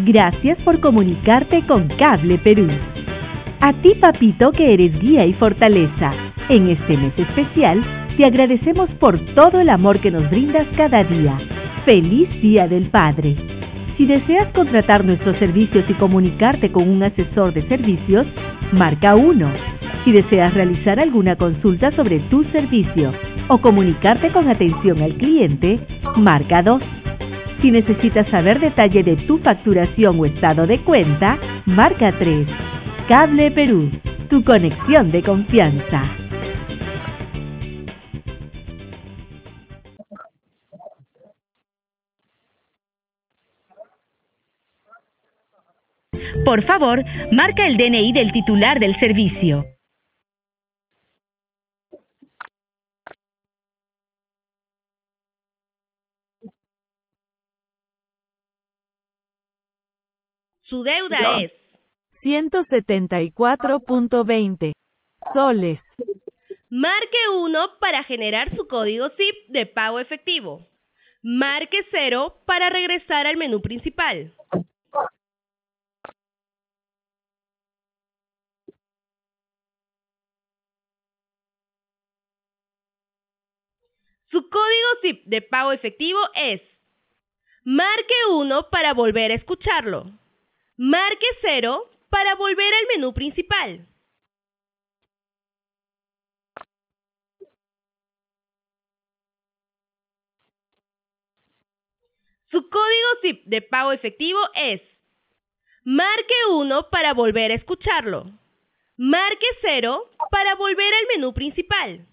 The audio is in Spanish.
Gracias por comunicarte con Cable Perú. A ti, papito, que eres guía y fortaleza. En este mes especial, te agradecemos por todo el amor que nos brindas cada día. ¡Feliz Día del Padre! Si deseas contratar nuestros servicios y comunicarte con un asesor de servicios, marca 1. Si deseas realizar alguna consulta sobre tu servicio o comunicarte con atención al cliente, marca 2. Si necesitas saber detalle de tu facturación o estado de cuenta, marca 3. Cable Perú, tu conexión de confianza. Por favor, marca el DNI del titular del servicio. Su deuda es 174.20 soles. Marque 1 para generar su código SIP de pago efectivo. Marque 0 para regresar al menú principal. Su código SIP de pago efectivo es marque 1 para volver a escucharlo. Marque 0 para volver al menú principal. Su código SIP de pago efectivo es marque 1 para volver a escucharlo. Marque 0 para volver al menú principal.